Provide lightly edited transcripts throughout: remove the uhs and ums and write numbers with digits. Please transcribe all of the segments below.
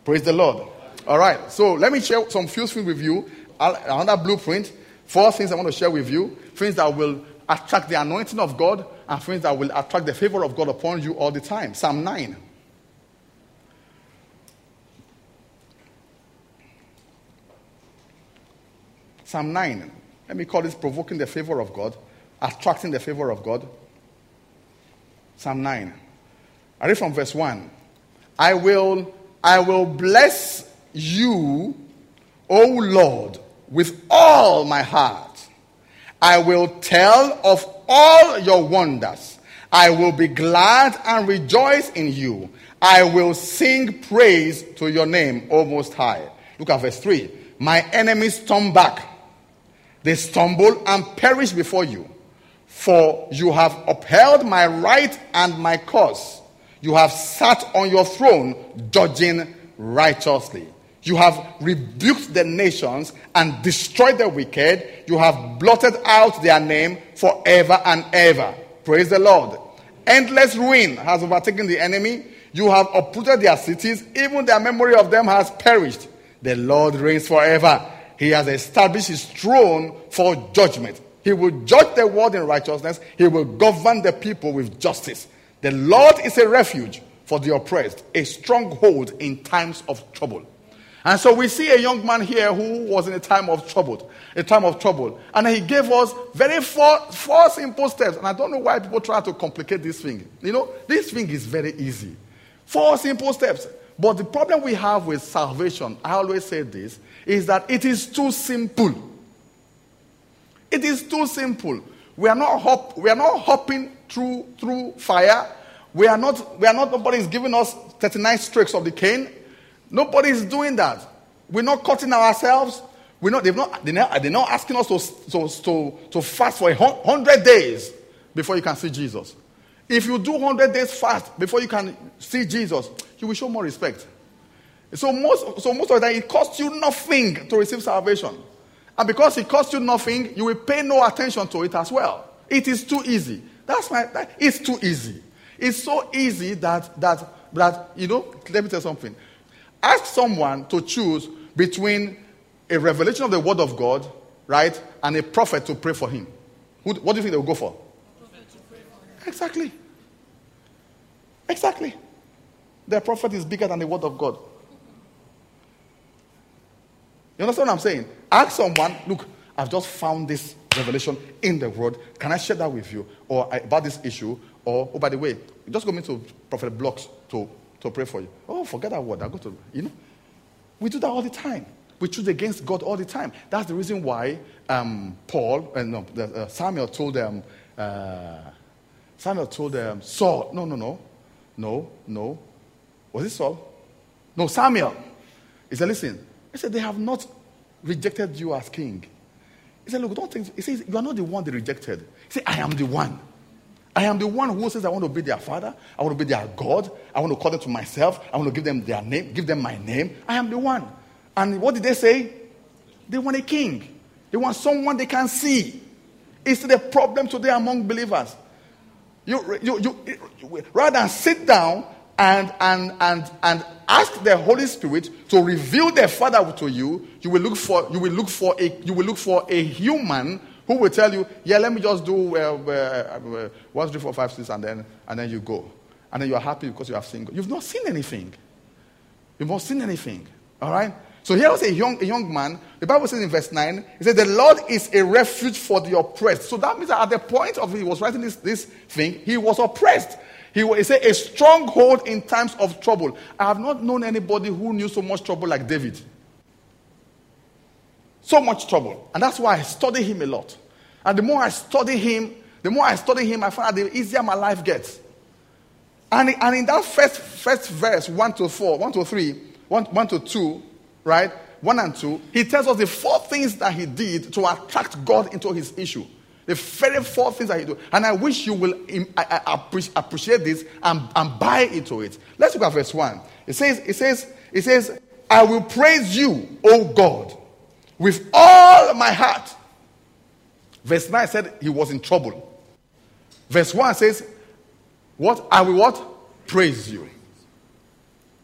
Praise the Lord. All right. So let me share some few things with you. Another blueprint. 4 things I want to share with you. Things that will attract the anointing of God and things that will attract the favor of God upon you all the time. Psalm 9. Psalm 9. Let me call this provoking the favor of God, attracting the favor of God. Psalm 9. I read from verse 1. I will bless you, O Lord, with all my heart. I will tell of all your wonders. I will be glad and rejoice in you. I will sing praise to your name, O Most High. Look at verse 3. My enemies turn back. They stumble and perish before you. For you have upheld my right and my cause. You have sat on your throne, judging righteously. You have rebuked the nations and destroyed the wicked. You have blotted out their name forever and ever. Praise the Lord. Endless ruin has overtaken the enemy. You have uprooted their cities. Even the memory of them has perished. The Lord reigns forever. He has established his throne for judgment. He will judge the world in righteousness. He will govern the people with justice. The Lord is a refuge for the oppressed, a stronghold in times of trouble. And so we see a young man here who was in a time of trouble. And he gave us very four simple steps. And I don't know why people try to complicate this thing. This thing is very easy. 4 simple steps. But the problem we have with salvation, I always say this, is that it is too simple. It is too simple. We are not hopping through fire. Nobody is giving us 39 strokes of the cane. Nobody is doing that. We're not cutting ourselves. They're not asking us to fast for 100 days before you can see Jesus. If you do 100 days fast before you can see Jesus, you will show more respect. So most of the time, it costs you nothing to receive salvation. And because it costs you nothing, you will pay no attention to it as well. It is too easy. It's too easy. It's so easy that let me tell you something. Ask someone to choose between a revelation of the word of God, right, and a prophet to pray for him. What do you think they will go for? Exactly. The prophet is bigger than the word of God. You understand what I'm saying? Ask someone, look, I've just found this revelation in the word. Can I share that with you? Or about this issue? Or, oh, by the way, just go into Prophet Blocks to pray for you. Oh, forget that word. I go to, We do that all the time. We choose against God all the time. That's the reason why Samuel told them, Saul, no. Was it Saul? No, Samuel. He said, listen. He said, they have not rejected you as king. He said, look, don't think. He says, you are not the one they rejected. He said, I am the one. I am the one who says I want to be their father. I want to be their God. I want to call them to myself. I want to give them their name, give them my name. I am the one. And what did they say? They want a king. They want someone they can see. It's the problem today among believers. You rather than sit down and ask the Holy Spirit to reveal the Father to you, you will look for a human who will tell you, let me just do 1, 3, 4, 5, 6, and then you go. And then you are happy because you have seen God. You've not seen anything. All right? So here was a young man. The Bible says in verse 9, it says, the Lord is a refuge for the oppressed. So that means that at the point of he was writing this thing, he was oppressed. He said, a stronghold in times of trouble. I have not known anybody who knew so much trouble like David. So much trouble. And that's why I study him a lot. And the more I study him, I find out the easier my life gets. And in that first verse, 1 to 4, 1 to 3, 1 to 2, right? 1 and 2, he tells us the 4 things that he did to attract God into his issue. The very 4 things that he did. And I wish you will appreciate this and buy into it. Let's look at verse 1. It says, I will praise you, O God, with all my heart. Verse 9 said he was in trouble. Verse 1 says, what? I will what? Praise you.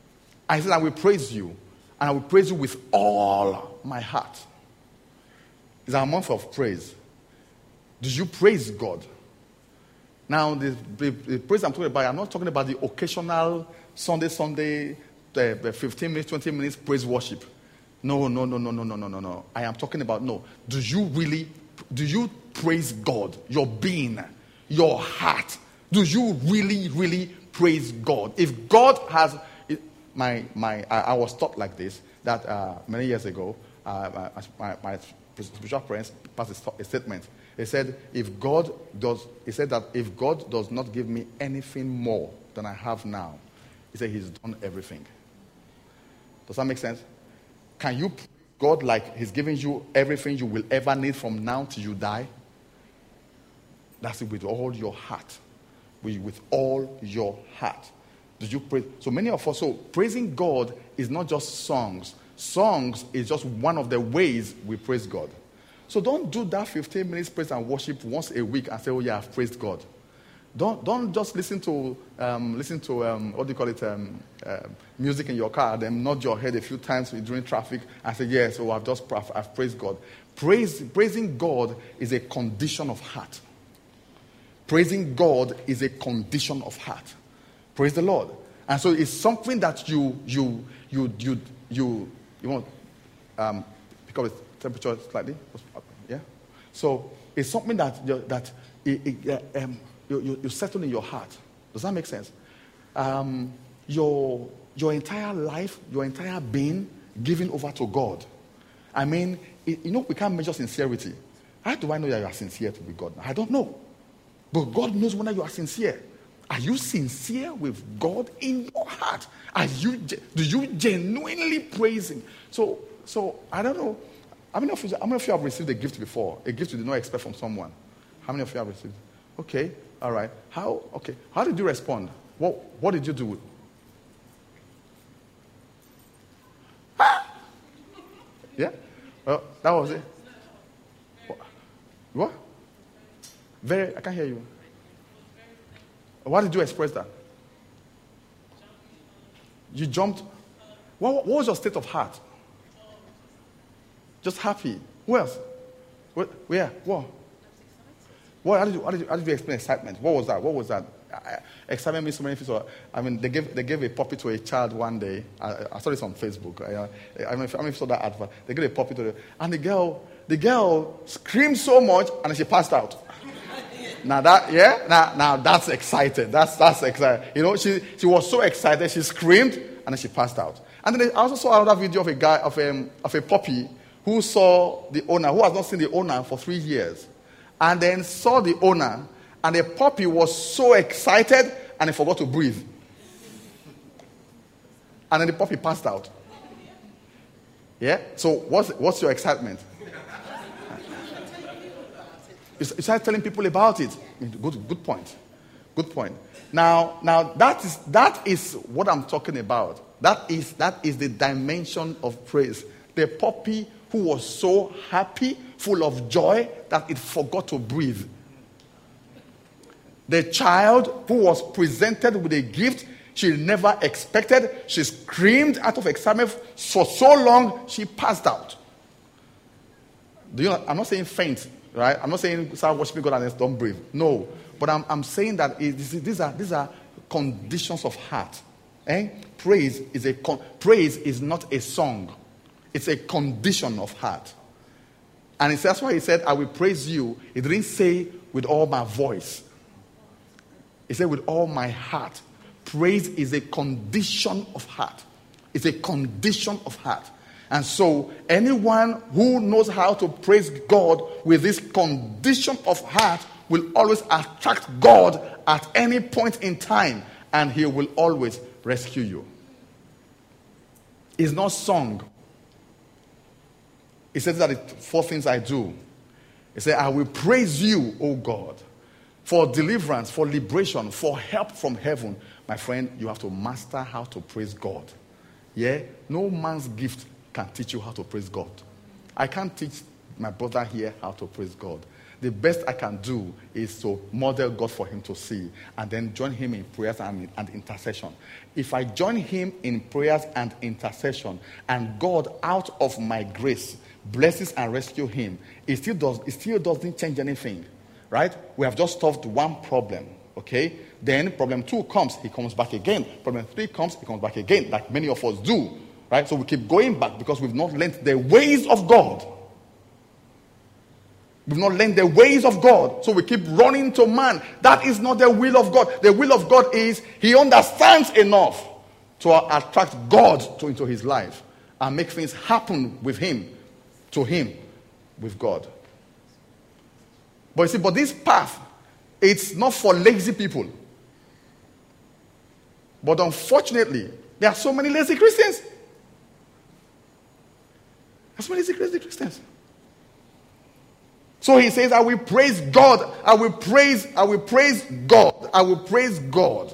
I said, I will praise you, and I will praise you with all my heart. It's our month of praise. Do you praise God? Now, the praise I'm talking about, I'm not talking about the occasional Sunday, 15 minutes, 20 minutes praise worship. No. I am talking about, do you praise God? Your being, your heart. Do you really praise God? If God has, I was taught like this, that many years ago, my spiritual parents passed a statement. He said, if God does not give me anything more than I have now, he said he's done everything. Does that make sense? Can you praise God like he's giving you everything you will ever need from now till you die? That's it, with all your heart. With all your heart. Did you praise? So many of us, praising God is not just songs. Songs is just one of the ways we praise God. So don't do that 15 minutes praise and worship once a week and say, oh yeah, I've praised God. Don't just listen to what do you call it, music in your car, then nod your head a few times during traffic and say, yes, I've praised God. Praising God is a condition of heart. Praising God is a condition of heart. Praise the Lord. And so it's something that you want pick up the temperature slightly. Yeah. So it's something that you settle in your heart. Does that make sense? Your entire life, your entire being given over to God. I mean, we can't measure sincerity. How do I know that you are sincere to be God? I don't know. But God knows whether you are sincere. Are you sincere with God in your heart? Do you genuinely praise Him? So I don't know. How many of you have received a gift before? A gift you did not expect from someone. How many of you have received? Okay, all right. How did you respond? What did you do? Yeah? Well, that was it. What? I can't hear you. Why did you express that? You jumped. What was your state of heart? Just happy. Who else? Where? What? How did you explain excitement? What was that? Excitement means so many things. I mean, they gave a puppy to a child one day. I saw this on Facebook. I don't know if you saw that advert. They gave a puppy to and the girl screamed so much and she passed out. Now that's excited. That's excited. She was so excited she screamed and then she passed out. And then I also saw another video of a guy of a puppy who saw the owner, who has not seen the owner for 3 years, and then saw the owner, and the puppy was so excited and he forgot to breathe. And then the puppy passed out. Yeah? So what's your excitement? You start telling people about it. Good point. Good point. Now that is what I'm talking about. That is the dimension of praise. The puppy who was so happy, full of joy, that it forgot to breathe. The child who was presented with a gift she never expected, she screamed out of excitement for so long, she passed out. I'm not saying faint, right? I'm not saying start worshiping God and don't breathe. No. But I'm saying that these are conditions of heart. Praise is not a song. It's a condition of heart. And that's why he said, I will praise you. He didn't say with all my voice. He said with all my heart. Praise is a condition of heart. It's a condition of heart. And so anyone who knows how to praise God with this condition of heart will always attract God at any point in time. And he will always rescue you. It's not song. He says that 4 things I do. He said, I will praise you, O God, for deliverance, for liberation, for help from heaven. My friend, you have to master how to praise God. Yeah? No man's gift can teach you how to praise God. I can't teach my brother here how to praise God. the best I can do is to model God for him to see and then join him in prayers and intercession. If I join him in prayers and intercession and God, out of my grace, blesses and rescue him, it still doesn't change anything, right? We have just solved one problem, okay? Then problem 2 comes, he comes back again. Problem 3 comes, he comes back again, like many of us do, right? So we keep going back because we've not learned the ways of God. We've not learned the ways of God, so we keep running to man. That is not the will of God. The will of God is he understands enough to attract God into his life and make things happen with him, to him, with God. But you see, but this path, it's not for lazy people. But unfortunately, there are so many lazy Christians. There's so many lazy Christians. So he says, I will praise God. I will praise God. I will praise God.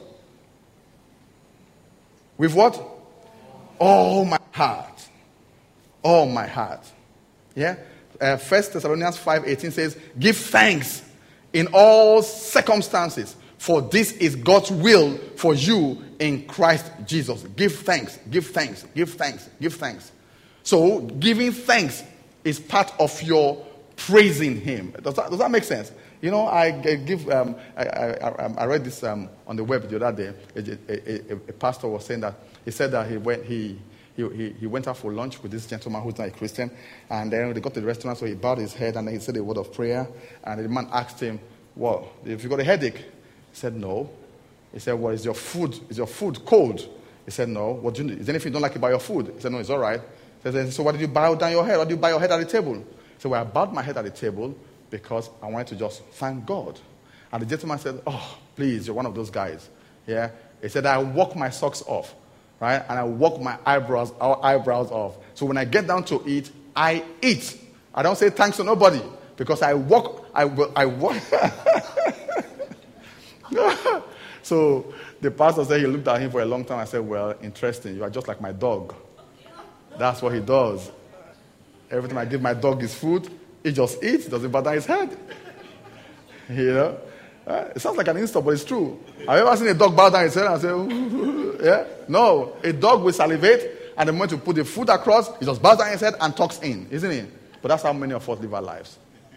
With what? All my heart. All my heart. Yeah? 1 Thessalonians 5:18 says, give thanks in all circumstances, for this is God's will for you in Christ Jesus. Give thanks, give thanks, give thanks, give thanks. So giving thanks is part of your praising him. Does that make sense? You know, I read this on the web the other day. A pastor was saying that he said that he went out for lunch with this gentleman who's not a Christian, and then they got to the restaurant, so he bowed his head and then he said a word of prayer, and the man asked him, well, if you got a headache? He said no. He said, well, is your food cold? He said no. What do you need? Is there anything you don't like about your food? He said no, it's all right. He said, so why did you bow down your head? Why did you bow your head at the table? So I bowed my head at the table because I wanted to just thank God. And the gentleman said, oh, please, you're one of those guys. Yeah. He said, I walk my socks off, right? And I walk my eyebrows off. So when I get down to eat, I eat. I don't say thanks to nobody because I walk. So the pastor said he looked at him for a long time. I said, well, interesting. You are just like my dog. That's what he does. Every time I give my dog his food, he just eats. Doesn't bother his head. You know? It sounds like an insult, but it's true. Have you ever seen a dog bow down his head and say, ooh, yeah? No. A dog will salivate, and the moment you put the food across, he just bows down his head and talks in, isn't it? But that's how many of us live our lives.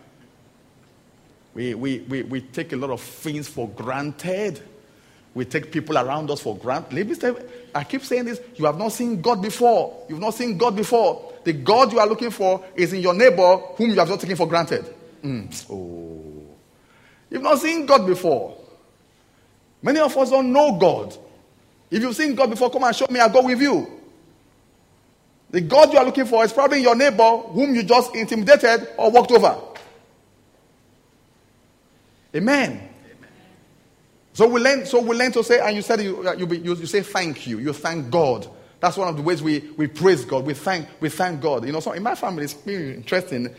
We take a lot of things for granted. We take people around us for granted. I keep saying this. You have not seen God before. You've not seen God before. The God you are looking for is in your neighbor whom you have not taken for granted. Oh. You've not seen God before. Many of us don't know God. If you've seen God before, come and show me. I'll go with you. The God you are looking for is probably your neighbor whom you just intimidated or walked over. Amen. So we learn to say, and you said you say thank you. You thank God. That's one of the ways we praise God. We thank God. You know, so in my family, it's really interesting.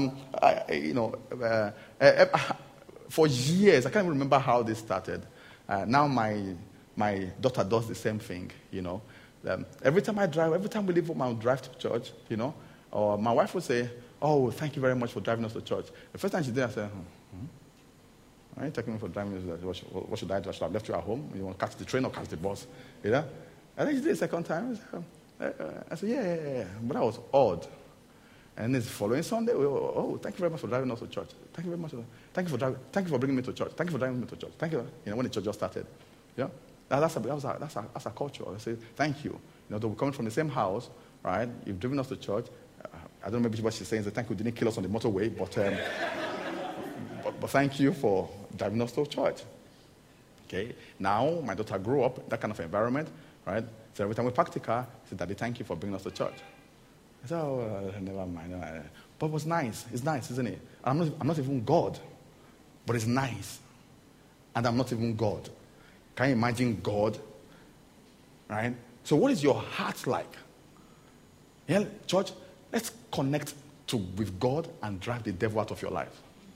For years, I can't even remember how this started. Now my daughter does the same thing. You know, every time we leave home, I'll drive to church. You know, or my wife would say, "Oh, thank you very much for driving us to church." The first time she did, I said, "Are you taking me for driving us? What should I do? I should have left you at home. You want to catch the train or catch the bus?" You know. And then she did the second time. I said, yeah. But that was odd. And then the following Sunday, oh, thank you very much for driving us to church. Thank you very much. Thank you for bringing me to church. Thank you for driving me to church. Thank you. You know, when the church just started. Yeah. That's our culture. I say, thank you. You know, we're coming from the same house, right? You've driven us to church. I don't know maybe what she's saying is thank you, didn't kill us on the motorway, but but thank you for driving us to church. Okay. Now, my daughter grew up in that kind of environment. Right? So every time we parked the car, I said, Daddy, thank you for bringing us to church. I said, oh, never mind. But it was nice. It's nice, isn't it? I'm not even God. But it's nice. And I'm not even God. Can you imagine God? Right? So what is your heart like? Yeah, church, let's connect with God and drive the devil out of your life.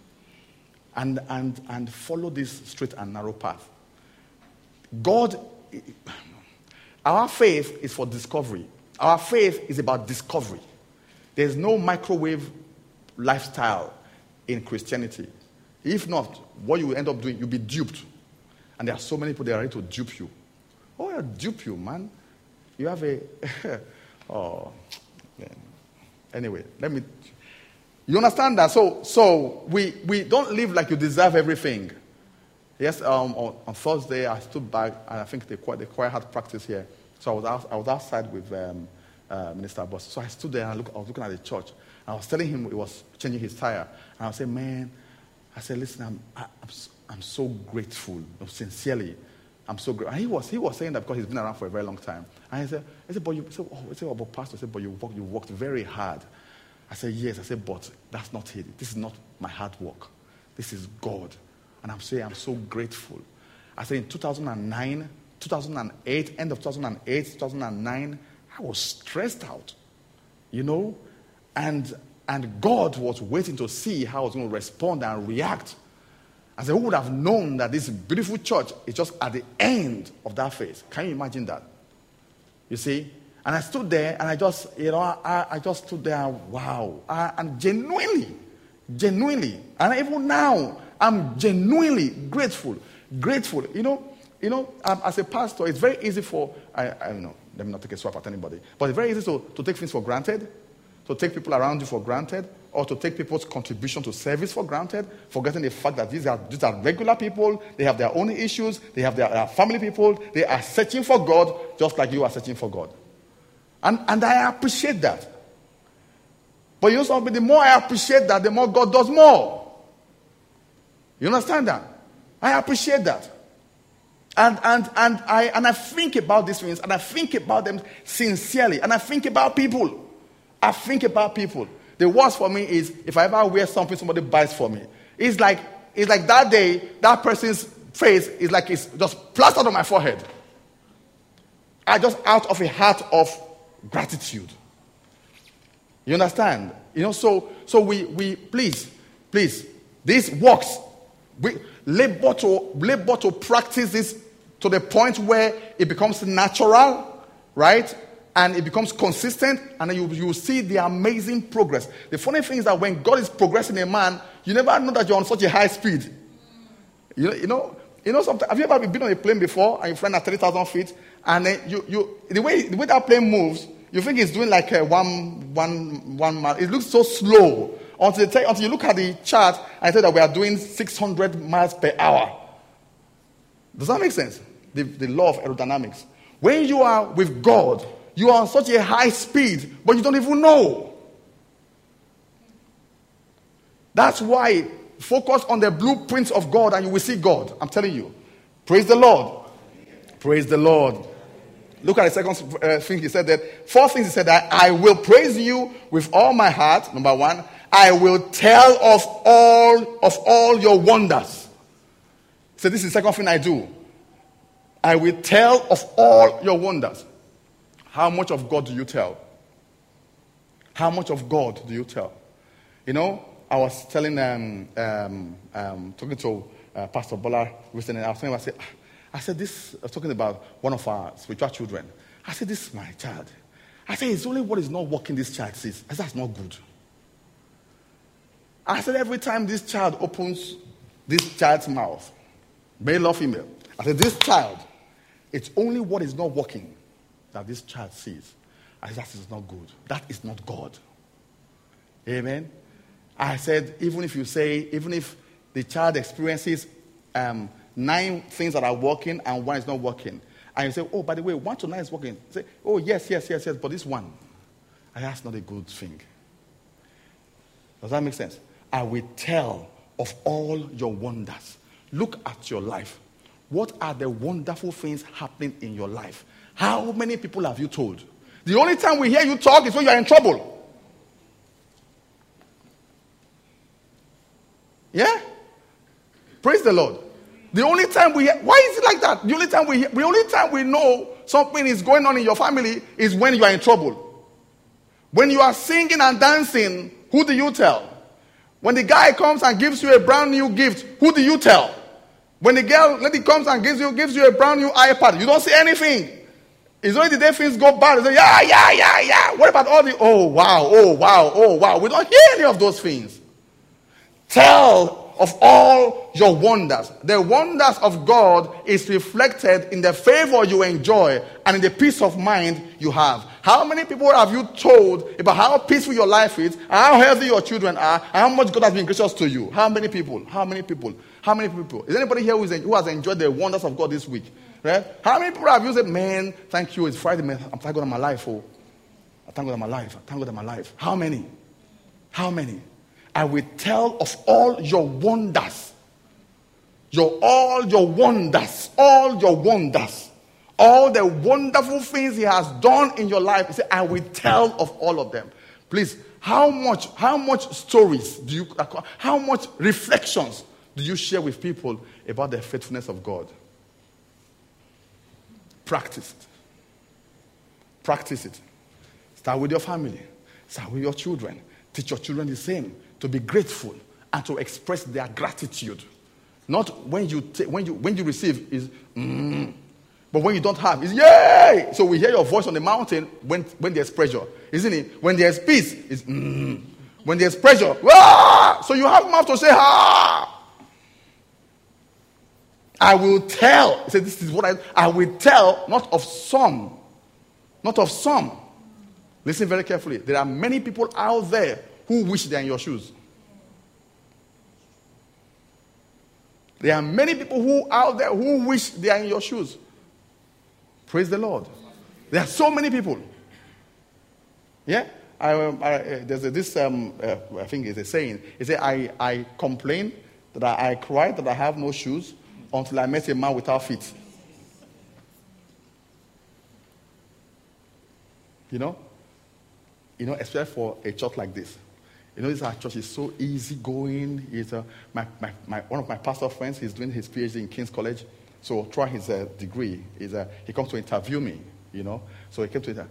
And follow this straight and narrow path. God... Our faith is for discovery. Our faith is about discovery. There's no microwave lifestyle in Christianity. If not, what you will end up doing, you'll be duped. And there are so many people that are ready to dupe you. Oh, yeah, dupe you, man. You have a... oh, man. Anyway, you understand that? So we don't live like you deserve everything. Yes, on Thursday, I stood back, and I think the choir had practice here. So I was outside with Minister Abbas. So I stood there, and I was looking at the church. And I was telling him he was changing his tire. And I was saying, man, listen, I'm so grateful. Sincerely, I'm so grateful. And he was saying that because he's been around for a very long time. And I said, but Pastor, I said, but you worked very hard. I said, yes. I said, but that's not it. This is not my hard work. This is God. And I'm saying, I'm so grateful. I said, in 2009, 2008, end of 2008, 2009, I was stressed out, and God was waiting to see how I was going to respond and react. I said, who would have known that this beautiful church is just at the end of that phase? Can you imagine that? You see? And I stood there, and I just, I just stood there, wow. And genuinely, and even now, I'm genuinely grateful. As a pastor, it's very easy for, I don't know, let me not take a swap at anybody, but it's very easy to take things for granted, to take people around you for granted, or to take people's contribution to service for granted, forgetting the fact that these are regular people, they have their own issues, they have their family people, they are searching for God just like you are searching for God. And I appreciate that. But the more I appreciate that, the more God does more. You understand that? I appreciate that. And I think about these things, and I think about them sincerely, and I think about people. The worst for me is if I ever wear something somebody buys for me. It's like that day, that person's face is like it's just plastered on my forehead. I just out of a heart of gratitude. You understand? So we please, this works. We labor to practice this to the point where it becomes natural, right? And it becomes consistent, and then you see the amazing progress. The funny thing is that when God is progressing a man, you never know that you're on such a high speed. Sometimes, have you ever been on a plane before and you fly at 30,000 feet, and then the way that plane moves, you think it's doing like one mile. It looks so slow until you look at the chart and tell that we are doing 600 miles per hour. Does that make sense? The law of aerodynamics. When you are with God, you are on such a high speed, but you don't even know. That's why focus on the blueprints of God and you will see God. I'm telling you. Praise the Lord. Praise the Lord. Look at the second thing he said that. Fourth thing he said that I will praise you with all my heart. Number one, I will tell of all your wonders. So this is the second thing I do. I will tell of all your wonders. How much of God do you tell? How much of God do you tell? I was telling, talking to Pastor Bola recently, I was talking about one of our spiritual children. I said, this is my child. I said, it's only what is not working this child sees. I said, that's not good. I said, every time this child opens this child's mouth, male or female, I said, this child, it's only what is not working that this child sees. I said, that is not good. That is not God. Amen. I said, even if the child experiences 9 things that are working and 1 is not working, and you say, oh, by the way, 1 to 9 is working. Say, oh, yes, but this one, that's not a good thing. Does that make sense? I will tell of all your wonders. Look at your life. What are the wonderful things happening in your life? How many people have you told? The only time we hear you talk is when you are in trouble. Yeah? Praise the Lord. The only time we hear, why is it like that? The only time we know something is going on in your family is when you are in trouble. When you are singing and dancing, who do you tell? When the guy comes and gives you a brand new gift, who do you tell? When the lady comes and gives you a brand new iPad, you don't say anything. It's only the day things go bad. You say, yeah. What about all the, oh wow. We don't hear any of those things. Tell of all your wonders. The wonders of God is reflected in the favor you enjoy and in the peace of mind you have. How many people have you told about how peaceful your life is, how healthy your children are, and how much God has been gracious to you? How many people? How many people? How many people? Is anybody here who has enjoyed the wonders of God this week? Right? How many people have you said, man, thank you, it's Friday, man, I'm thank God for my life. Oh, I thank God for my life. I thank God for my life. How many? How many? I will tell of all your wonders. All your wonders. All your wonders. All the wonderful things he has done in your life. He said, I will tell of all of them. Please, how much stories do you, how much reflections do you share with people about the faithfulness of God? Practice it. Practice it. Start with your family. Start with your children. Teach your children the same. To be grateful and to express their gratitude. Not when you receive is but when you don't have is yay. So we hear your voice on the mountain when there's pressure, isn't it? When there's peace is when there's pressure, ah! So you have mouth to say ah. I will tell. He said, this is what I will tell, not of some. Not of some. Listen very carefully. There are many people out there who wish they're in your shoes. There are many people out there who wish they are in your shoes. Praise the Lord. There are so many people. Yeah? There's this, I think it's a saying. It says, I complain that I cried that I have no shoes until I met a man without feet. You know, especially for a church like this. This our church is so easygoing. It's one of my pastor friends. He's doing his PhD in King's College. So throughout his degree, he comes to interview me. So he came to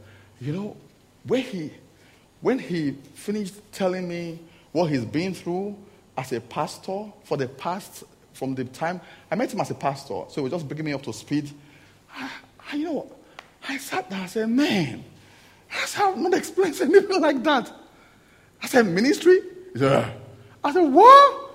when he finished telling me what he's been through as a pastor from the time I met him as a pastor. So he was just bringing me up to speed. I sat there and said, man, I've not experienced anything like that. I said, ministry? He said, I said, what?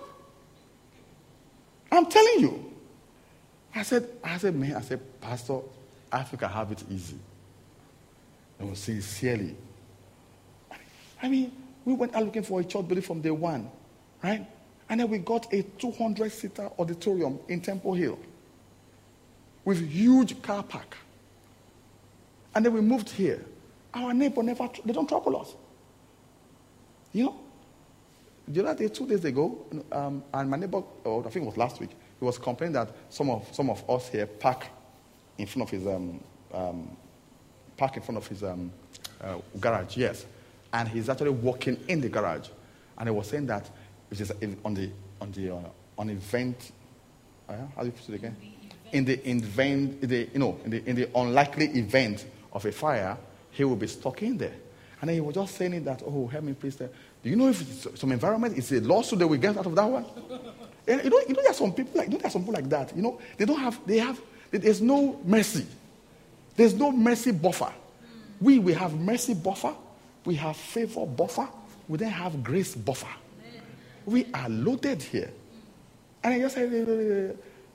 I'm telling you. I said, Pastor, Africa have it easy. And sincerely. I mean, we went out looking for a church building from day one, right? And then we got a 200-seater auditorium in Temple Hill with huge car park. And then we moved here. Our neighbor they don't trouble us. The other day, 2 days ago, and my neighbor, I think it was last week, he was complaining that some of us here park in front of his garage. Yes, and he's actually walking in the garage, and he was saying that it is on event. How do you put it again? In the unlikely event of a fire, he will be stuck in there. And then he was just saying that, oh, help me, please. Do you know if it's some environment, it's a lawsuit that we get out of that one? And there are some people like that. There's no mercy. There's no mercy buffer. We have mercy buffer. We have favor buffer. We then have grace buffer. We are loaded here. And I just said,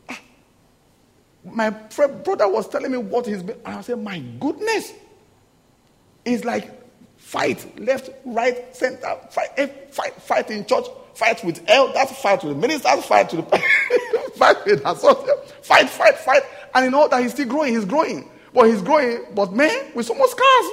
my brother was telling me what he's been, and I said, my goodness. It's like fight, left, right, center, fight in church, fight with elders, fight with ministers, fight with fight with associates, fight. And you know that he's still growing, he's growing. But man, with so much scars.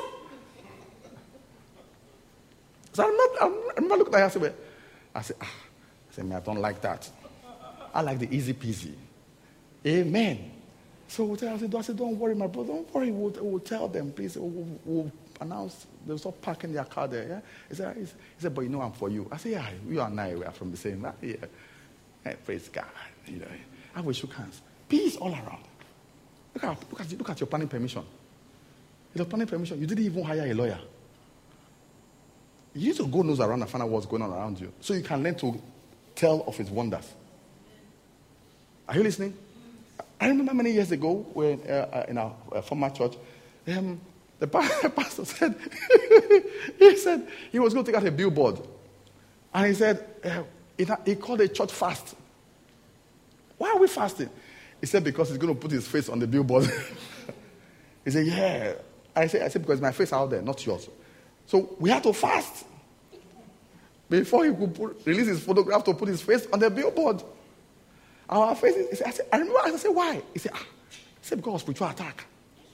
So I'm not looking at him. I said, man, I don't like that. I like the easy peasy. Amen. So I said, don't worry, my brother, don't worry. We'll tell them, please. We'll announce. They'll stop parking their car there. Yeah? He said, but I'm for you. I said, yeah, you and I are from the same. Yeah. Hey, praise God. I will shook hands. Peace all around. Look at your planning permission. Your planning permission. You didn't even hire a lawyer. You need to go nose around and find out what's going on around you, so you can learn to tell of his wonders. Are you listening? I remember many years ago when in our former church, the pastor said he was going to take out a billboard, and he said He called a church fast. Why are we fasting? He said, because he's going to put his face on the billboard. He said, yeah. I said, because my face is out there, not yours. So we had to fast. Before he could release his photograph to put his face on the billboard. Our faces, I remember, I said, why? He said, because of spiritual attack.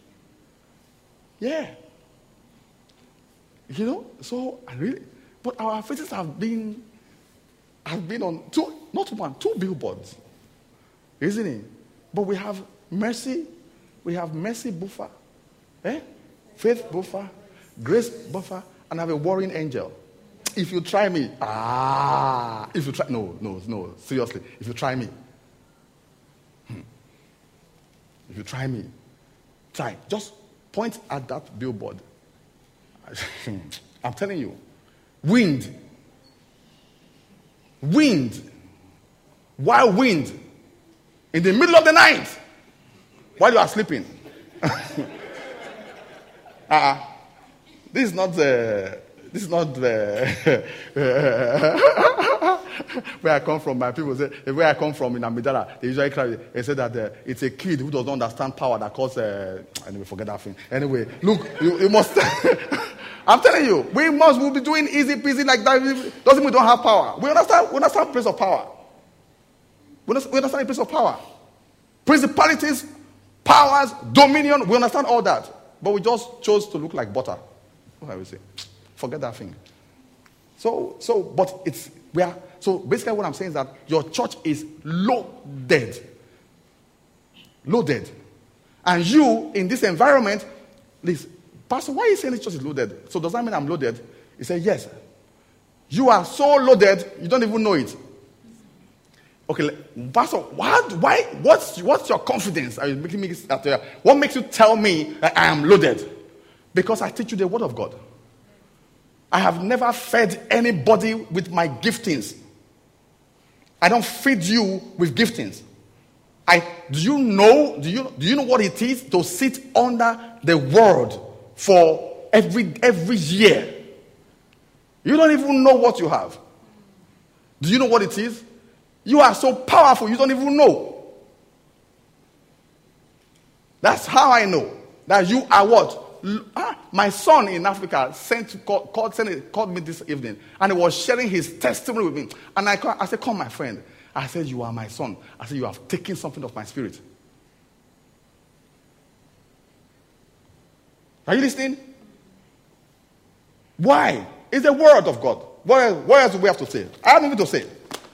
Yeah. So but our faces have been on two billboards. Isn't it? But we have mercy buffer, faith buffer, grace buffer, and have a warring angel. If you try me, no, seriously, if you try me, just point at that billboard. I'm telling you, wind, wild wind, in the middle of the night, while you are sleeping. This is not where I come from. My people say, where I come from in Amidala, they usually cry. They say that it's a kid who doesn't understand power that causes. Anyway, forget that thing. Anyway, look, you must. I'm telling you, we'll be doing easy peasy like that. Doesn't mean we don't have power. We understand the place of power. We understand the place of power. Principalities, powers, dominion, we understand all that. But we just chose to look like butter. What I would say. Forget that thing. So basically what I'm saying is that your church is loaded. Loaded. And you, in this environment, listen, Pastor, why are you saying this church is loaded? So does that mean I'm loaded? He said, yes. You are so loaded, you don't even know it. Okay, Pastor, what's your confidence? Are you making me what makes you tell me that I am loaded? Because I teach you the word of God. I have never fed anybody with my giftings. I don't feed you with giftings. Do you know what it is to sit under the word for every year? You don't even know what you have. Do you know what it is? You are so powerful, you don't even know. That's how I know that you are what? My son in Africa called me this evening, and he was sharing his testimony with me. And I said, come, my friend. I said, you are my son. I said, you have taken something of my spirit. Are you listening? Why? It's the word of God. What else do we have to say? I have nothing to say.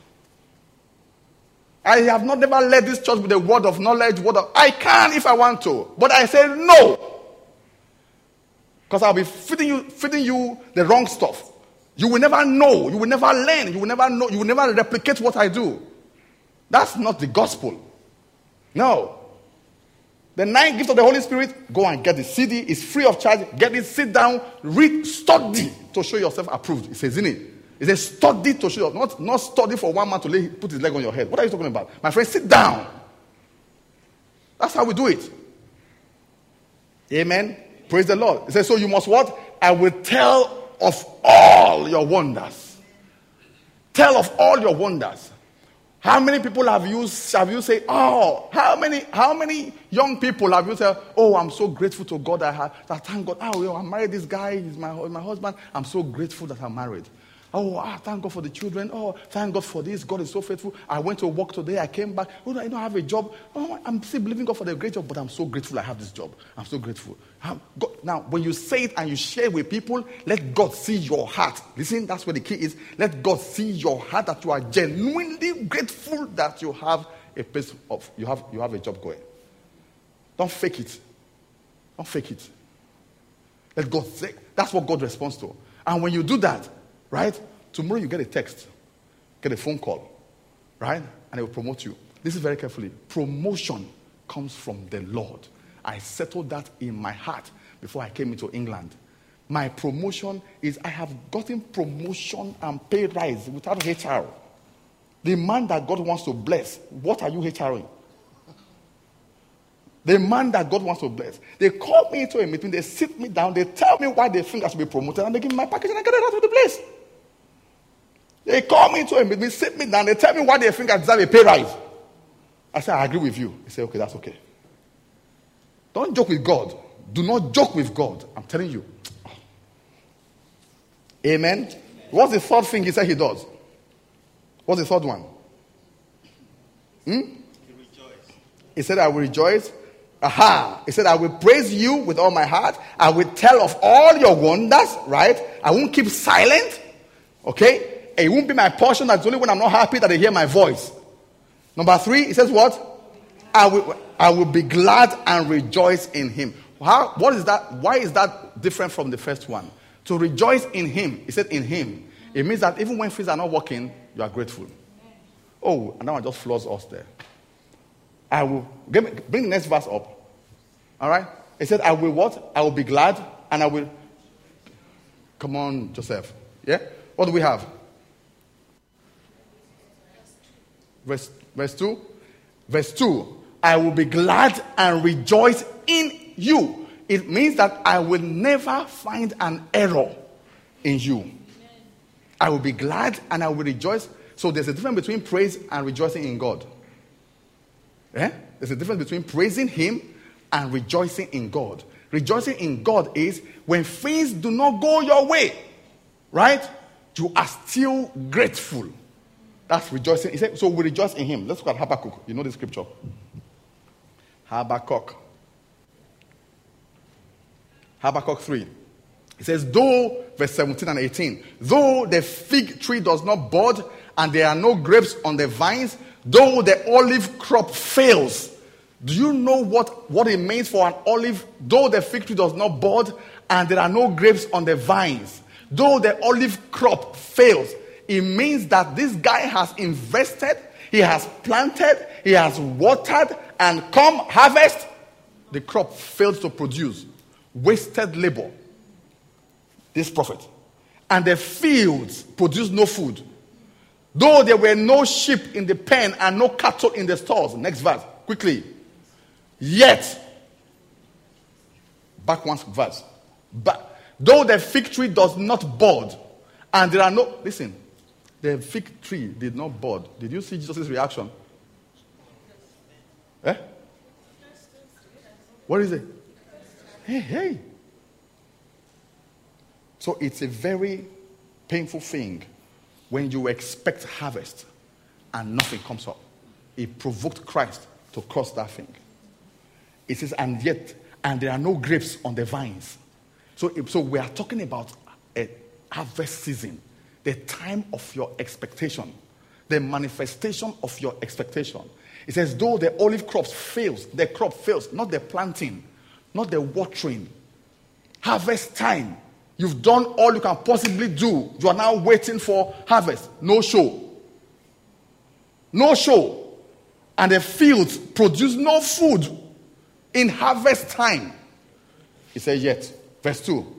I have never led this church with a word of knowledge. I can if I want to. But I say no. Because I'll be feeding you the wrong stuff. You will never know. You will never learn. You will never know. You will never replicate what I do. That's not the gospel. No. The 9 gifts of the Holy Spirit, go and get the CD. It's free of charge. Get it, sit down, read, study to show yourself approved. It says in it. It's a study to show yourself, not study for one man to put his leg on your head. What are you talking about? My friend, sit down. That's how we do it. Amen. Praise the Lord. It says, so you must what? I will tell of all your wonders. Tell of all your wonders. How many people have you said, oh, how many young people have you said, oh, I'm so grateful to God that thank God, I married this guy, he's my husband. I'm so grateful that I'm married. Oh, thank God for the children. Oh, thank God for this. God is so faithful. I went to work today. I came back. Oh, I don't have a job. Oh, I'm still believing God for the great job, but I'm so grateful I have this job. I'm so grateful. Now, when you say it and you share with people, let God see your heart. Listen, that's where the key is. Let God see your heart, that you are genuinely grateful that you have a place of, you have a job going. Don't fake it. Don't fake it. Let God say. That's what God responds to. And when you do that, right? Tomorrow you get a text, get a phone call, right? And it will promote you. Listen very carefully. Promotion comes from the Lord. I settled that in my heart before I came into England. My promotion is I have gotten promotion and pay rise without HR. The man that God wants to bless, what are you HRing? The man that God wants to bless. They call me into a meeting, they sit me down, they tell me why they think I should be promoted, and they give me my package and I get it out of the place. They call me to a meeting, sit me down, they tell me why they think I deserve a pay rise. I say, I agree with you. He said, okay, that's okay. Don't joke with God. Do not joke with God. I'm telling you. Amen. What's the third thing he said he does? What's the third one? He said, I will rejoice. Aha. He said, I will praise you with all my heart. I will tell of all your wonders, right? I won't keep silent. Okay? It won't be my portion. That's only when I'm not happy that they hear my voice. Number 3, he says what? I will be glad and rejoice in him. What is that? Why is that different from the first one? To rejoice in him. He said in him. It means that even when things are not working, you are grateful. Oh, and now I just floors us there. I will bring the next verse up. All right? He said, I will what? I will be glad and I will. Come on, Joseph. Yeah? What do we have? Verse 2. Verse 2. I will be glad and rejoice in you. It means that I will never find an error in you. I will be glad and I will rejoice. So there's a difference between praise and rejoicing in God. Eh? There's a difference between praising him and rejoicing in God. Rejoicing in God is when things do not go your way, right? You are still grateful. That's rejoicing. He said, so we rejoice in him. Let's look at Habakkuk. You know the scripture. Habakkuk 3. It says, though, verse 17 and 18, though the fig tree does not bud and there are no grapes on the vines, though the olive crop fails. Do you know what it means for an olive? Though the fig tree does not bud and there are no grapes on the vines, though the olive crop fails, it means that this guy has invested, he has planted, he has watered, and come harvest, the crop fails to produce. Wasted labor. This prophet. And the fields produce no food. Though there were no sheep in the pen and no cattle in the stalls. Next verse, quickly. Yet, back one verse. But though the fig tree does not bud, and there are no, listen, the fig tree did not bud. Did you see Jesus' reaction? Eh? What is it? Hey. So it's a very painful thing when you expect harvest and nothing comes up. It provoked Christ to cross that thing. It says, and there are no grapes on the vines. So we are talking about a harvest season, the time of your expectation, the manifestation of your expectation. It says, though the olive crop fails, the crop fails, not the planting, not the watering. Harvest time. You've done all you can possibly do. You are now waiting for harvest. No show. No show. And the fields produce no food in harvest time. He said, yet. Verse 2.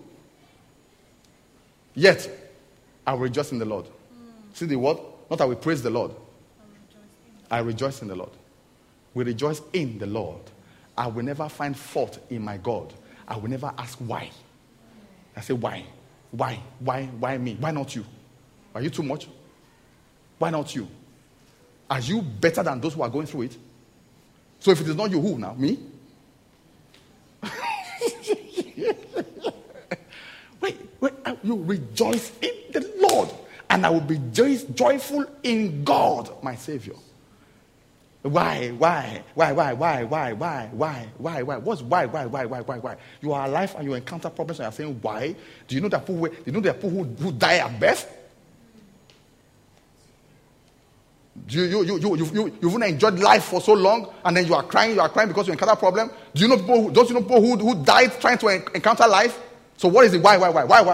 Yet, I will rejoice in the Lord. See the word? Not I will praise the Lord. I rejoice in the Lord. We rejoice in the Lord. I will never find fault in my God. I will never ask why. I say, why? Why me? Why not you? Are you too much? Why not you? Are you better than those who are going through it? So if it is not you, who now? Me? wait, you rejoice in the Lord. And I will be joyful in God, my Savior. Why? What's why? You are alive and you encounter problems and you are saying why? Do you know that there are people who die at birth? You've not enjoyed life for so long and then you are crying because you encounter a problem? Don't you know people who died trying to encounter life? So what is it? Why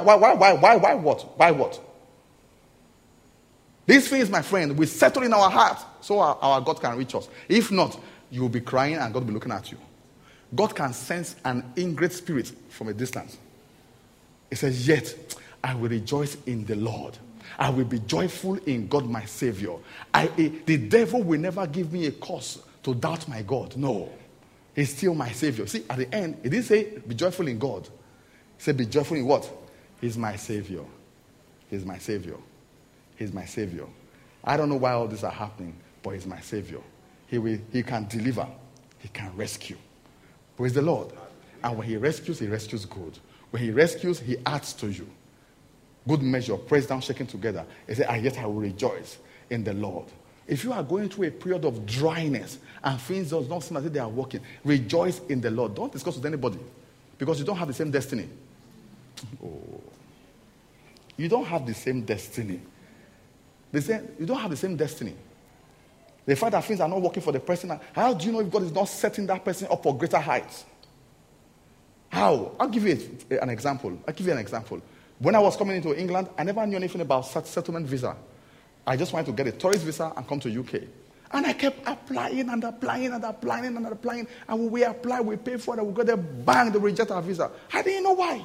what? These things, my friend, we settle in our heart so our God can reach us. If not, you will be crying and God will be looking at you. God can sense an ingrate spirit from a distance. It says, yet I will rejoice in the Lord. I will be joyful in God, my Savior. The devil will never give me a cause to doubt my God. No. He's still my Savior. See, at the end, it didn't say be joyful in God. It said be joyful in what? He's my Savior. He's my Savior. He's my Savior. I don't know why all this are happening, but He's my Savior. He can deliver. He can rescue. Praise the Lord. And when He rescues good. When He rescues, He adds to you. Good measure, pressed down, shaken together. He said, and yet I will rejoice in the Lord. If you are going through a period of dryness and things does not seem as if they are working, rejoice in the Lord. Don't discuss with anybody because you don't have the same destiny. Oh. You don't have the same destiny. You don't have the same destiny. The fact that things are not working for the person, how do you know if God is not setting that person up for greater heights? How? I'll give you an example. When I was coming into England, I never knew anything about settlement visa. I just wanted to get a tourist visa and come to UK. And I kept applying. And when we apply, we pay for it, and we go there, bang, they reject our visa. I didn't know why.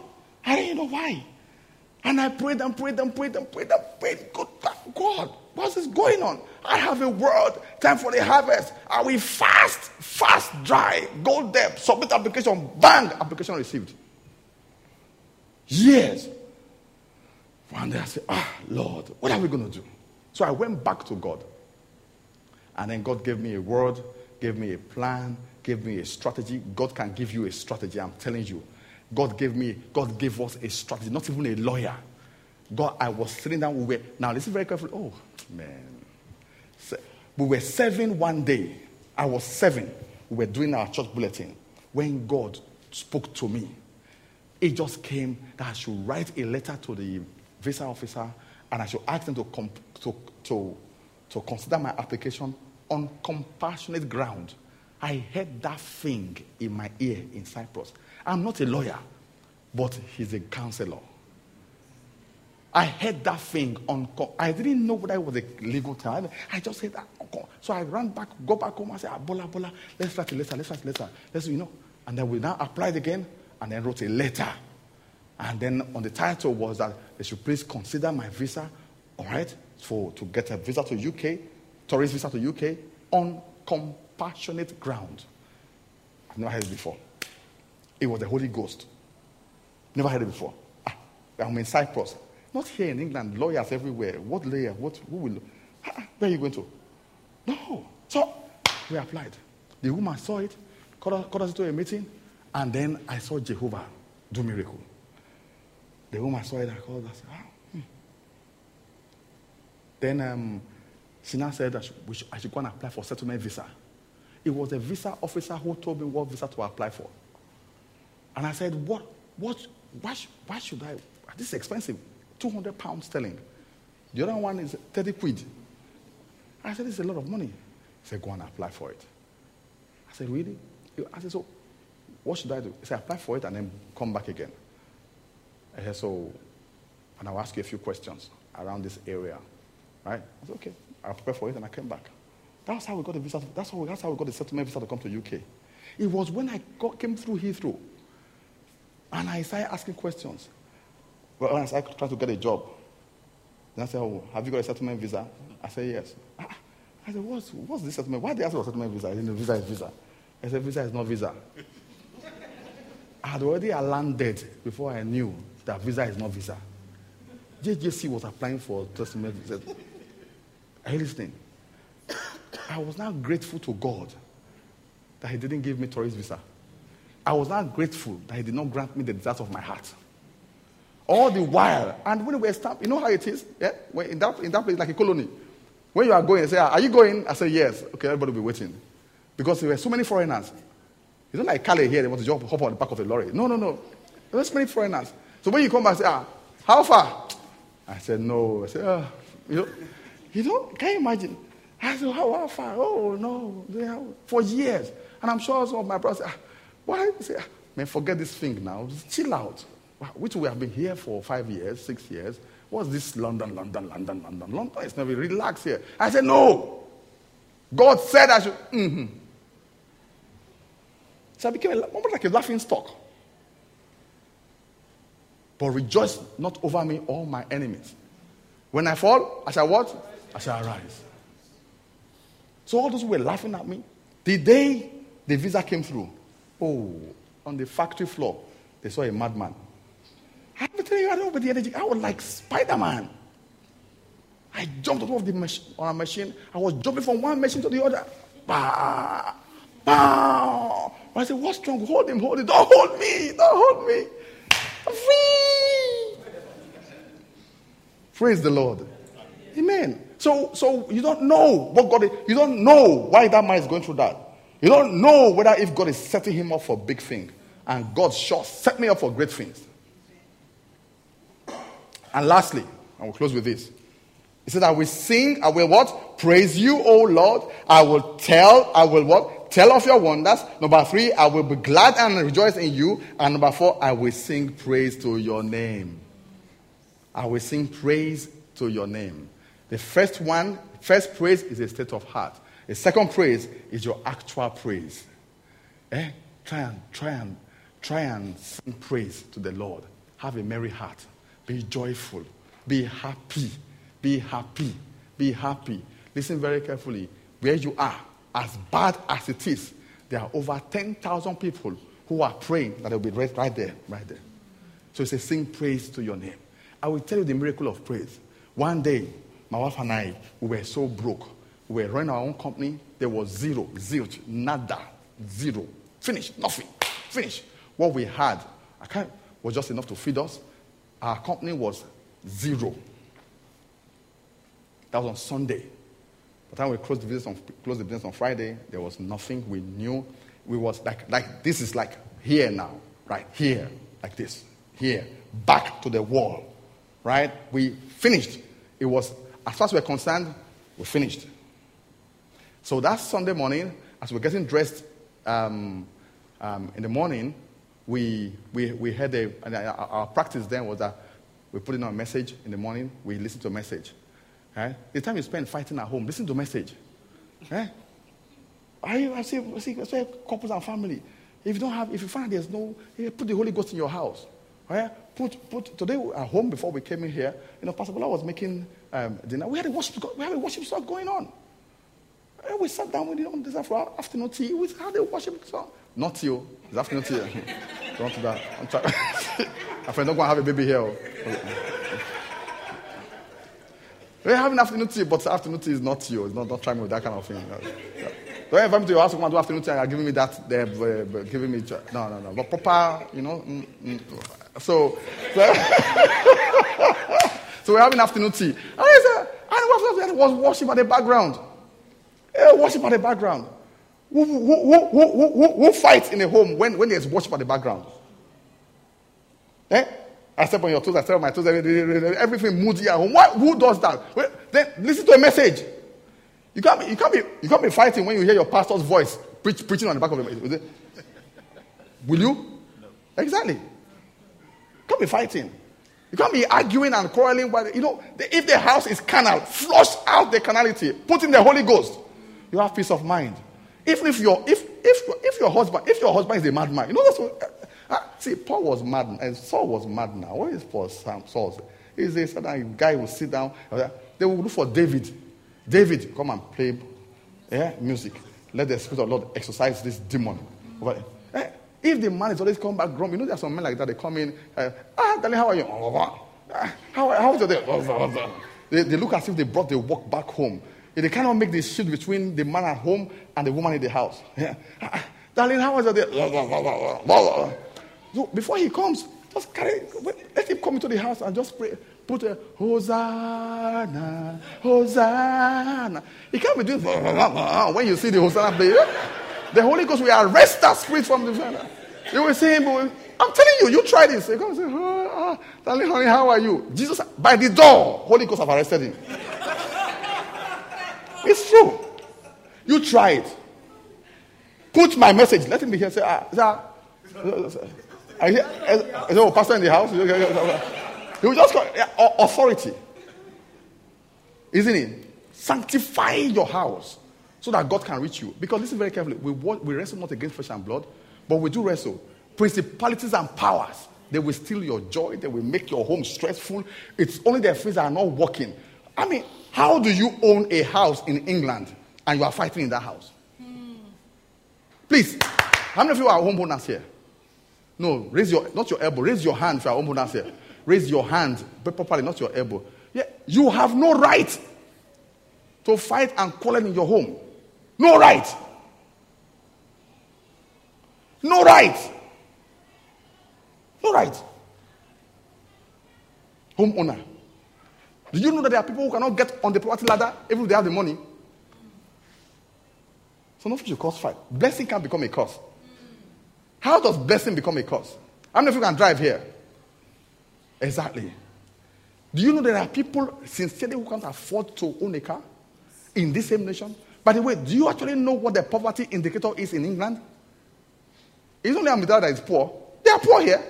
And I prayed. God, what's this going on? I have a word, time for the harvest. Are we fast, dry, go there, submit application, bang, application received. Years. One day I said, Lord, what are we going to do? So I went back to God. And then God gave me a word, gave me a plan, gave me a strategy. God can give you a strategy, I'm telling you. God gave us a strategy, not even a lawyer. I was sitting down, now listen very carefully. Oh, man. We were serving one day. I was serving. We were doing our church bulletin. When God spoke to me, it just came that I should write a letter to the visa officer and I should ask them to consider my application on compassionate ground. I heard that thing in my ear in Cyprus. I'm not a lawyer, but he's a counselor. I heard that thing I didn't know whether it was a legal term. I just said that. So I ran back, go back home and said, Bola, let's write a letter. And then we now applied again and then wrote a letter. And then on the title was that they should please consider my visa, all right, to get a visa to UK, tourist visa to UK, on compassionate ground. I've never heard it before. It was the Holy Ghost. Never heard it before. I'm in Cyprus. Not here in England, lawyers everywhere. What lawyer? Who will? Where are you going to? No. So we applied. The woman saw it, called us to a meeting, and then I saw Jehovah do miracle. The woman saw it, I called us. Then she now said that I should go and apply for settlement visa. It was a visa officer who told me what visa to apply for. And I said, why should I? This is expensive. £200 sterling. The other one is 30 quid. I said, this is a lot of money. He said, go and apply for it. I said, really? I said, so what should I do? He said, apply for it and then come back again. I said, and I'll ask you a few questions around this area. Right? I said, okay. I prepared for it and I came back. That's how we got the visa. That's how we got the settlement visa to come to UK. It was when I came through Heathrow and I started asking questions. Well, when I started trying to get a job, then I said, have you got a settlement visa? I said, yes. I said, what's this settlement? Why did they ask for settlement visa? I didn't know visa is visa. I said, visa is not visa. I had already landed before I knew that visa is not visa. JJC was applying for settlement visa. Are you listening? I was now grateful to God that He didn't give me tourist visa. I was now grateful that He did not grant me the desires of my heart. All the while, and when we were stamped, you know how it is? Yeah? In that place, like a colony. When you are going, they say, are you going? I say, yes. Okay, everybody will be waiting. Because there were so many foreigners. It's not like Calais here, they want to hop on the back of the lorry. No. There were so many foreigners. So when you come back, say, how far? I said, no. I said, can you imagine? I said, how far? Oh, no. For years. And I'm sure some of my brothers say, why? I say, man, forget this thing now. Just chill out. Which we have been here for 5 years, 6 years. What's this London? London is never relax here. I said, no. God said I should. So I became almost like a laughing stock. But rejoice not over me, all my enemies. When I fall, I shall what? I shall arise. So all those who were laughing at me, the day the visa came through, on the factory floor, they saw a madman. I don't know the energy. I was like Spider-Man. I jumped on a machine. I was jumping from one machine to the other. Bah, bah. I said, what's wrong? Hold him, hold him. Don't hold me. Don't hold me. I'm free. Praise the Lord. Amen. So you don't know what God is. You don't know why that man is going through that. You don't know whether if God is setting him up for big thing. And God sure set me up for great things. And lastly, I will close with this. He said, I will sing, I will what? Praise you, O Lord. I will what? Tell of your wonders. Number 3, I will be glad and rejoice in you. And number 4, I will sing praise to your name. I will sing praise to your name. The first praise is a state of heart. The second praise is your actual praise. Try and sing praise to the Lord. Have a merry heart. Be joyful. Be happy. Be happy. Be happy. Listen very carefully. Where you are, as bad as it is, there are over 10,000 people who are praying that they'll be right there. So it says, sing praise to your name. I will tell you the miracle of praise. One day, my wife and I, we were so broke. We were running our own company. There was zero, zilch, nada, zero. Finished, nothing. Finished. What we had, was just enough to feed us. Our company was zero. That was on Sunday. By the time we closed the business on Friday, there was nothing. We knew we was like this is like here now, right here, like this, here, back to the wall, right? We finished. It was, as far as we're concerned, we finished. So that Sunday morning, as we're getting dressed in the morning, we had our practice then was that we put in a message in the morning, we listen to a message. Right? The time you spend fighting at home, listen to a message. Right? I see couples and family. If you find there's no, put the Holy Ghost in your house. Right? Today at home before we came in here, Pastor Bola was making dinner. We had a worship song going on. We sat down with him this for our afternoon tea. We had a worship song. Not you. It's afternoon tea. Don't do that. My friend, don't go and have a baby here. We're having afternoon tea, but afternoon tea is not you. Don't try me with that kind of thing. Don't invite me to your house and do afternoon tea and you're giving me that. They're giving me... No. But proper, So we're having afternoon tea. And I was worship at the background. Worship at the background. Who fights in a home when there's worship at the background? I step on your toes, I step on my toes, everything moody at home. Who does that? Then listen to a message. You can't be fighting when you hear your pastor's voice preaching on the back of the message. Will you? No. Exactly. You can't be fighting. You can't be arguing and quarreling. If the house is carnal, flush out the carnality. Put in the Holy Ghost. You have peace of mind. Even if your husband is a madman, that's what. See, Paul was mad, and Saul was mad now. What is Saul? He's a certain guy who will sit down. They will look for David. David, come and play music. Let the Spirit of the Lord exorcise this demon. If the man is always coming back grumpy, there are some men like that. They come in, darling, how are you? How's your day? They look as if they brought the work back home. They cannot make the shift between the man at home and the woman in the house. Darling, how was your day? So before he comes, just let him come into the house and just pray. Put a Hosanna, Hosanna. He can't be doing when you see the Hosanna play. The Holy Ghost will arrest that spirit from the Father. They will say, I'm telling you, you try this. They come and say, darling, honey, how are you? Jesus, by the door, Holy Ghost have arrested him. It's true. You try it. Put my message. Let him be here. Say, pastor in the house? He will just call authority. Isn't it? Sanctify your house so that God can reach you. Because listen very carefully. We wrestle not against flesh and blood, but we do wrestle. Principalities and powers. They will steal your joy. They will make your home stressful. It's only their things that are not working. I mean, how do you own a house in England and you are fighting in that house? Please, how many of you are homeowners here? No, not your elbow. Raise your hand if you are homeowners here. Raise your hand, but properly, not your elbow. Yeah, you have no right to fight and quarrel in your home. No right. No right. No right. Homeowner. Do you know that there are people who cannot get on the property ladder even if they have the money? So nothing should cause fight. Blessing can become a curse. How does blessing become a curse? How many of you can drive here? Exactly. Do you know there are people sincerely who can't afford to own a car in this same nation? By the way, do you actually know what the poverty indicator is in England? It's only Amidala that is poor. They are poor here.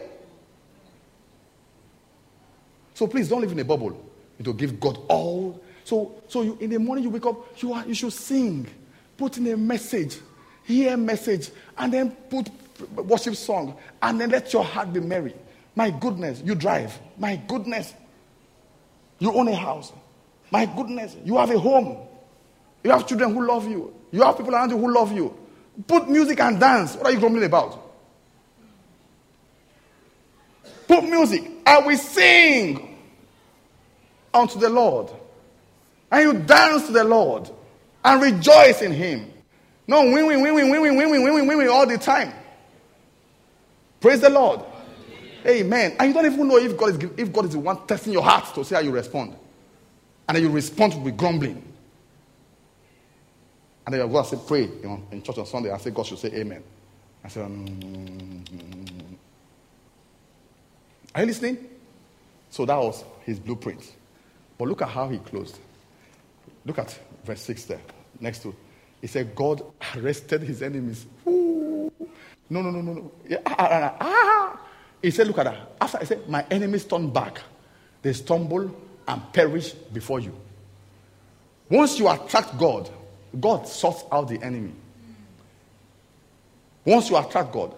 So please don't live in a bubble. You give God all. So you, in the morning you wake up, you should sing. Put in a message. Hear a message. And then put worship song. And then let your heart be merry. My goodness, you drive. My goodness, you own a house. My goodness, you have a home. You have children who love you. You have people around you who love you. Put music and dance. What are you grumbling about? Put music. I will sing unto the Lord. And you dance to the Lord. And rejoice in him. No, win all the time. Praise the Lord. Amen. And you don't even know if God is the one testing your heart to see how you respond. And then you respond with grumbling. And then you go and say, pray in church on Sunday and say, God should say amen. I say, Are you listening? So that was his blueprint. But look at how he closed. Look at verse 6 there. Next to it. He said, God arrested his enemies. Ooh. No. Yeah, He said, look at that. After I said, my enemies turn back. They stumble and perish before you. Once you attract God, God sorts out the enemy. Once you attract God,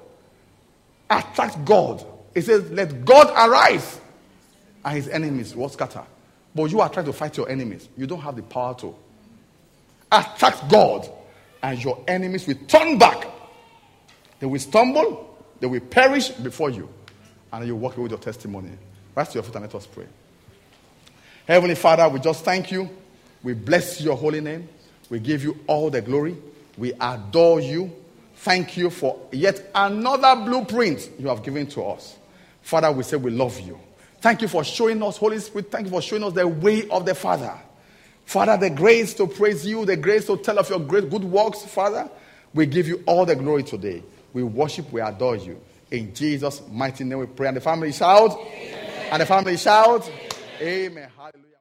it says, let God arise and his enemies will scatter. But you are trying to fight your enemies. You don't have the power to. Attract God and your enemies will turn back. They will stumble, they will perish before you. And you walk away with your testimony. Rise to your feet and let us pray. Heavenly Father, we just thank you. We bless your holy name. We give you all the glory. We adore you. Thank you for yet another blueprint you have given to us. Father, we say we love you. Thank you for showing us, Holy Spirit. Thank you for showing us the way of the Father. Father, the grace to praise you, the grace to tell of your great good works, Father. We give you all the glory today. We worship, we adore you. In Jesus' mighty name we pray. And the family shout. Amen. And the family shout. Amen. Amen. Hallelujah.